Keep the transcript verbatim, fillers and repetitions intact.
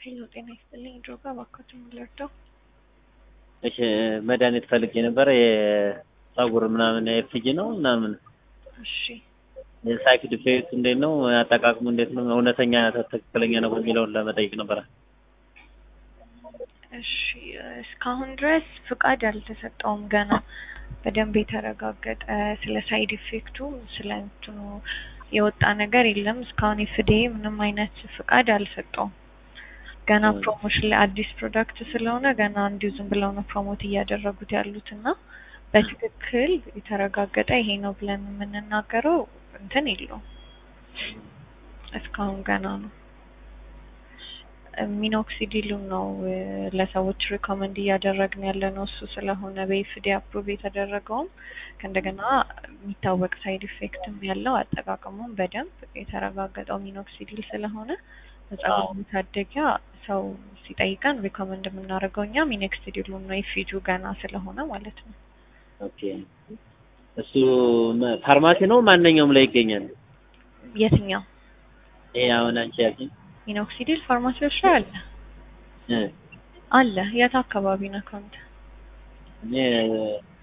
ሄሎ ጤና ይስጥልኝ ድሮጋ እባክዎትን ምን ልርዳው? እሺ መድኃኒት ፈልጌ ነበር የፀጉር ምናምን ኤፍጂ ነው ምናምን እሺ የሳይድ ኢፌክት እንዴት ነው አጠቃቀሙ እንዴት ነው እውነተኛ ትክክለኛ ነው የሚለውን ለመጠየቅ ነበር። እሺ እስካሁን ድረስ ፍቃድ አልተሰጠውም ገና በደንብ የተረጋገጠ ስለ ሳይድ ኢፌክቱ ስለ እንትኑ የወጣ ነገር የለም እስካሁን ኤፍዲኤ ምንም አይነት ፍቃድ አልሰጠውም። ገና ፕሮሞሽን ላይ አዲስ ፕሮዳክት ስለሆነ ገና እንዲሁ ዝም ብለው ነው ፕሮሞት እያደረጉት ያሉትና በትክክል የተረጋገጠ ይሄ ነው ብለን የምንናገረው እንትን የለውም እስካሁን ገና ነው። ሚኖክሲዲሉን ነው ለሰዎች ሪኮመንድ እያደረግን ያለነው እሱ ስለሆነ በኤፍዲኤ አፕሩቭ የተደረገውም ከእንደገና የሚታወቅ ሳይድ ኢፌክትም ያለው አጠቃቀሙም በደንብ የተረጋገጠው ሚኖክሲዲል ስለሆነ ለፀጉር መታደጊያ ሰው ሲጠይቀን ሪኮመንድ የምናደርገው እኛ ሚኖክሲዲሉን ነው ኤፍጂው ገና ስለሆነ ማለት ነው። ኦኬ እሱ ፋርማሲ ነው ማንኛውም ላይ ይገኛል? የትኛው? ይሄ አሁን አንቺ ያልሽኝ ሚኖክሲዲል ፋርማሲዎች ላይ አለ እ አለ የት አካባቢ ነው ካንተ? እኔ